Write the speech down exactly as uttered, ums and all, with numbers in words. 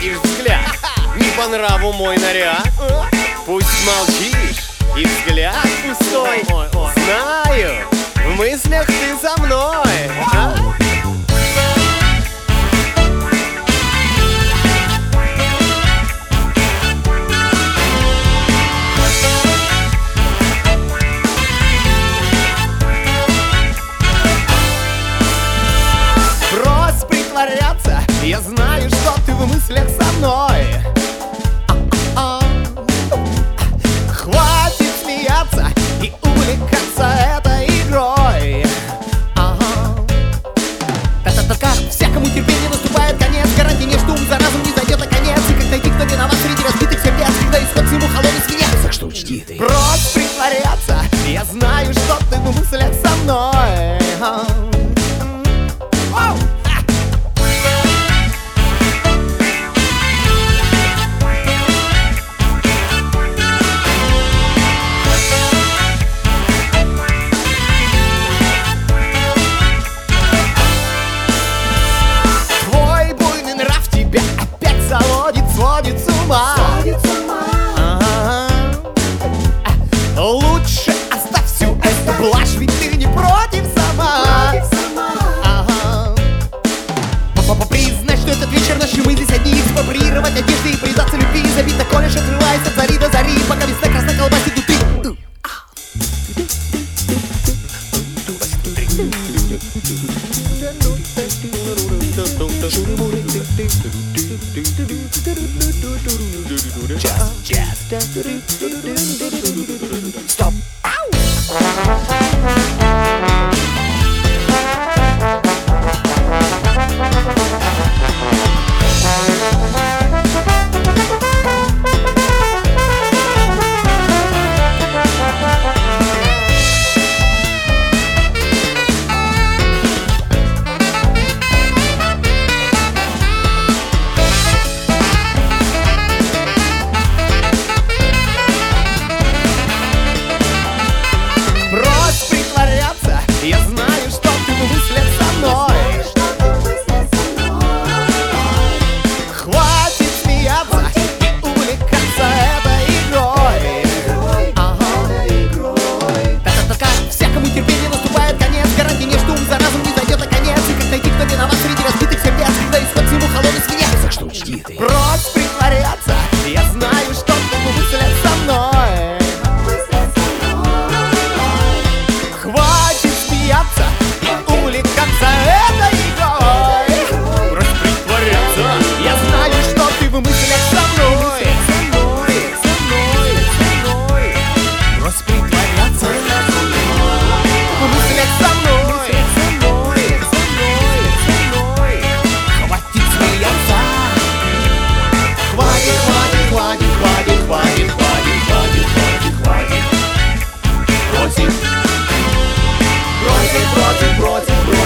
отводишь взгляд? Не по нраву мой наряд? Пусть молчишь и взгляд пустой. Знаю, в мыслях ты со мной, а? Брось притворяться, я знаю, что ты в мыслях со мной. Хватит смеяться и увлекаться этой игрой. Та-та-та-ка, всякому терпению наступает конец. Гарантии не жду, за разум не зайдет наконец. И как найти, кто виноват среди разбитых сердец, когда исход всему холодный свинец. Так что учти ты. Брось притворяться, я знаю, что ты в мыслях со мной. Сводит, сводит с ума, сводит с ума. Ага. Лучше оставь всю эту блажь, ведь ты не против сама, против сама. Ага. Признай, что этот вечер ночью мы здесь одни. Экспроприировать одежды и предаться любви. Забить на колледж, открываясь от зари до зари, пока весна красна колбасит дуты. Just, just, stop. Я знаю, что ты в мыслях со мной. Хватит смеяться и увлекаться этой игрой. Та-та-та-ка, всякому терпению наступает конец. Гарантии не жду, за разум не зайдет наконец. И как найти, кто виноват среди разбитых сердец, когда исход всему холодный свинец. Так что учти ты. Брось притворяться, я знаю, что ты в мыслях со мной. Хватит смеяться и увлекаться этой игрой. Брось притворяться, я знаю, что ты в мыслях со мной. Со мной, со мной. Брось притворяться, в мыслях со мной. Со мной, со мной. Хватит смеяться. Хватит, хватит, хватит, хватит, хватит, хватит, хватит, хватит, хватит. Бросить. Против, против, против, против.